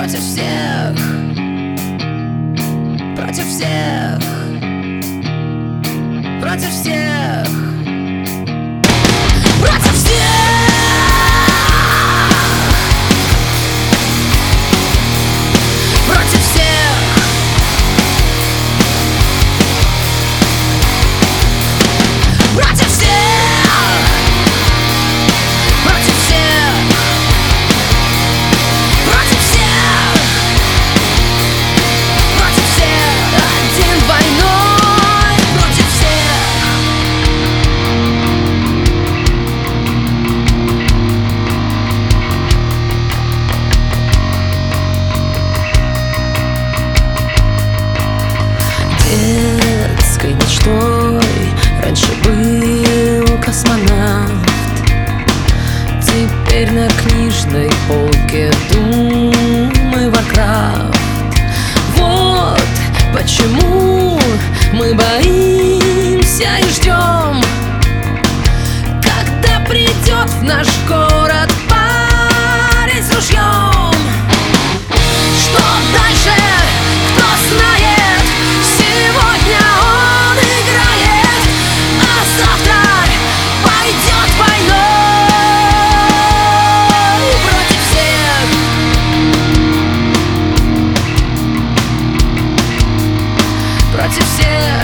против всех, против всех, против всех, против всех, против всех, против всех, против всех, против всех, против всех, один войной против всех. Детской мечтой раньше был космонавт, теперь на книжной полке Doom и Warcraft. Вот почему мы боимся и ждем, когда придет в наш город парень с ружьем. Что дальше, кто знает? Сегодня он играет, а завтра пойдет войной против всех, против всех.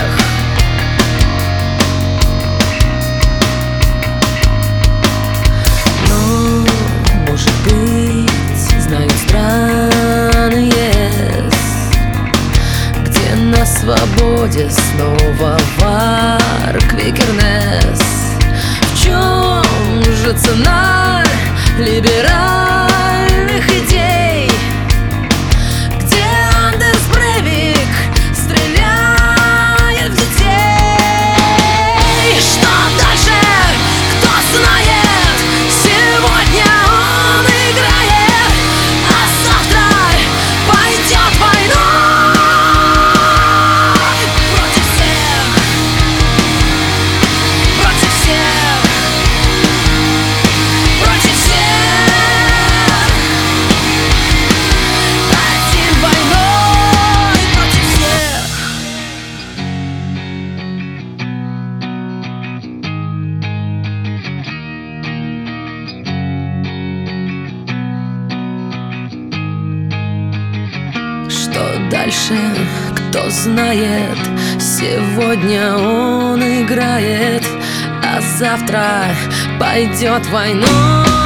Но, может быть, знаю страны есть, где на свободе снова вар Квикернес. В чем же цена либеральных идей, где Андерс Брейвик стреляет в детей? Что дальше, кто знает? Сегодня он играет, а завтра пойдет войной против всех, против всех, против всех, один войной против всех. Что дальше, кто знает? Сегодня он играет, а завтра пойдет войной.